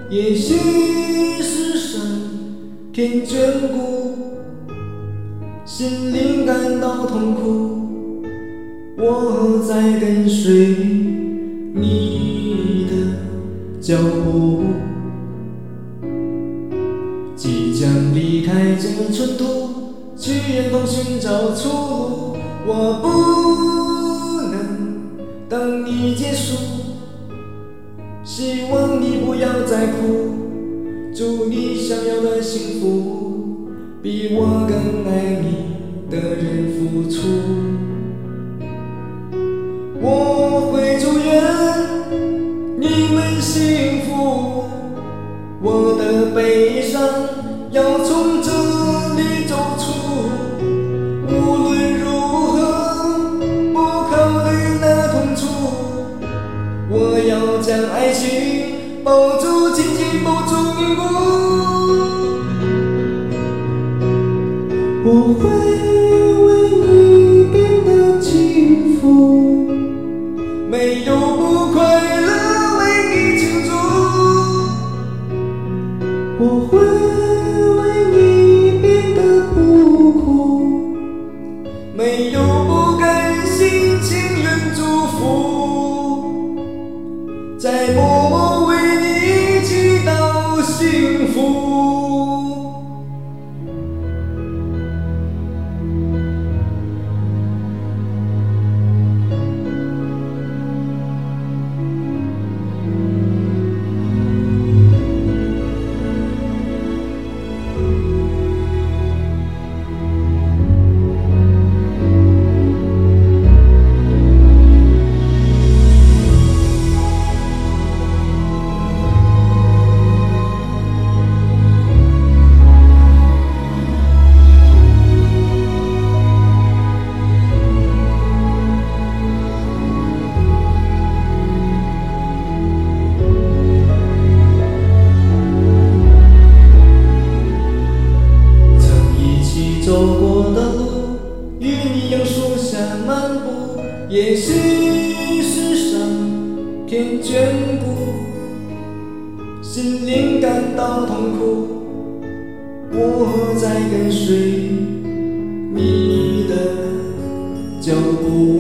也许是上天眷顾，心灵感到痛苦，我在跟随你的脚步，即将离开这尘土，去远方寻找出路。我不能等你结束，希望你不要再哭，祝你想要的幸福，比我更爱你的人付出。我会祝愿你们幸福，我的悲伤要从这里走出。无论如何，不考虑那痛楚，我要将爱情抱住，紧紧抱住凝固。我会为你变得幸福，没有不快乐为你庆祝。我会为你变得不苦，没有不甘心情愿祝福，在默默为你祈祷幸福。走过的路，与你用树下漫步，也许是上天眷顾，心灵感到痛苦，我在跟随你的脚步，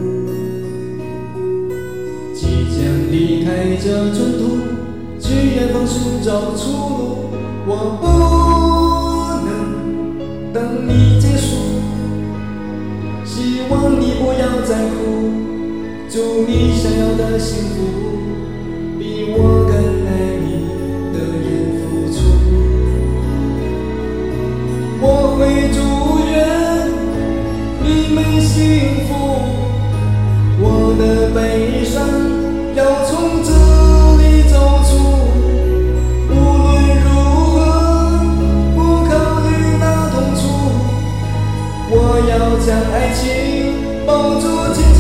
即将离开这尘土，去远方寻找出路。我不能等你结束，希望你不要再哭，祝你想要的幸福，比我更爱你的人付出。我会祝愿你们幸福，我的悲伤要从这里走出。我要将爱情抱住紧